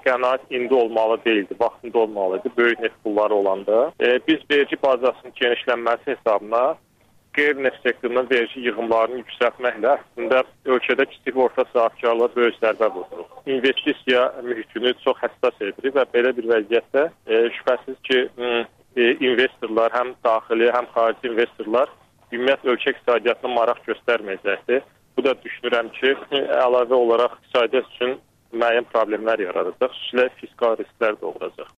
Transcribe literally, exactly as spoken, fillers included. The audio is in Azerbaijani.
qənaət indi olmalı deyildi, vaxtında olmalıydı, böyük neft pulları olanda. E, biz vergi bazasının genişlənməsi hesabına qeyri-neft sektorunun vergi yığımlarını yüksəltməklə əslində ölkədə kiçik və orta sahibkarlığa böyük zərbə vururuq. İnvestisiya mühitini çox həssas edirik və belə bir vəziyyətdə e, şübhəsiz ki, e, investorlar, həm daxili, həm xarici investorlar ümumiyyətlə ölkə iqtisadiyyatına maraq göstərməyəcəkdir. Bu da düşünürəm ki, əlavə olaraq iqtisadiyyat üçün müəyyən problemlər yaradacaq, xüsusilə fiskal risklər doğuracaq.